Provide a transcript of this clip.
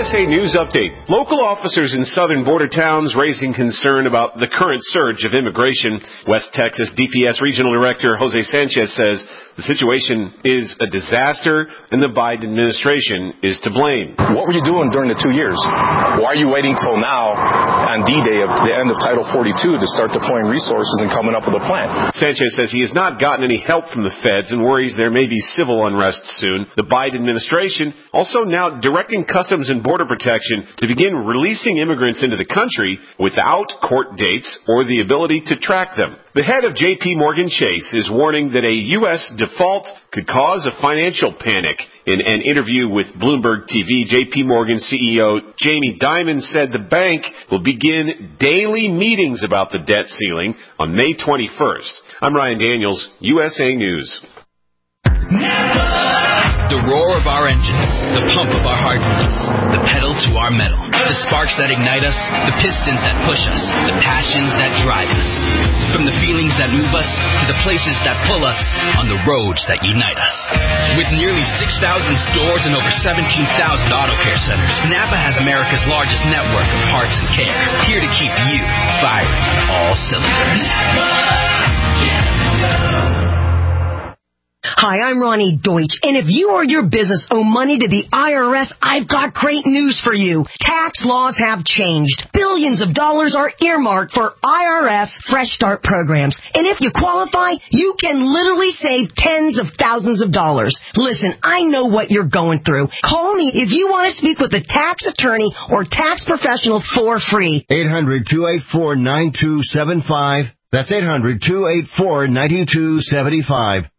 USA News Update. Local officers in southern border towns raising concern about the current surge of immigration. West Texas DPS Regional Director Jose Sanchez says the situation is a disaster and the Biden administration is to blame. What were you doing during the 2 years? Why are you waiting till now on D-Day of the end of Title 42 to start deploying resources and coming up with a plan? Sanchez says he has not gotten any help from the feds and worries there may be civil unrest soon. The Biden administration also now directing Customs and Border Protection to begin releasing immigrants into the country without court dates or the ability to track them. The head of J.P. Morgan Chase is warning that a U.S. default could cause a financial panic. In an interview with Bloomberg TV, J.P. Morgan CEO Jamie Dimon said the bank will begin daily meetings about the debt ceiling on May 21st. I'm Ryan Daniels, USA News. The roar of our engines, the pump of our heartbeats, the pedal to our metal, the sparks that ignite us, the pistons that push us, the passions that drive us. From the feelings that move us to the places that pull us on the roads that unite us. With nearly 6,000 stores and over 17,000 auto care centers, Napa has America's largest network of parts and care, here to keep you firing on all cylinders. Hi, I'm Ronnie Deutsch, and if you or your business owe money to the IRS, I've got great news for you. Tax laws have changed. Billions of dollars are earmarked for IRS Fresh Start programs. And if you qualify, you can literally save tens of thousands of dollars. Listen, I know what you're going through. Call me if you want to speak with a tax attorney or tax professional for free. 800-284-9275. That's 800-284-9275.